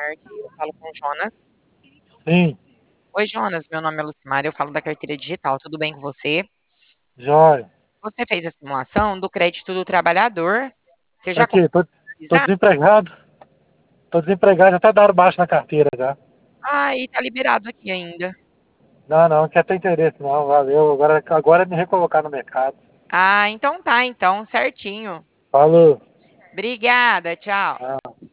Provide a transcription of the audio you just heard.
tarde. Eu falo com o Jonas. Sim, Oi, Jonas. Meu nome é Lucimar. Eu falo da carteira digital. Tudo bem com você? joia. Você fez a simulação do crédito do trabalhador. Você já Aqui, conseguiu tô analisar? desempregado. Tô desempregado, já até deram baixo na carteira já. Ah, e tá liberado aqui ainda. Não, não quer ter interesse não, valeu. Agora é me recolocar no mercado. Ah, então tá, então, certinho. Falou. Obrigada, tchau. Ah.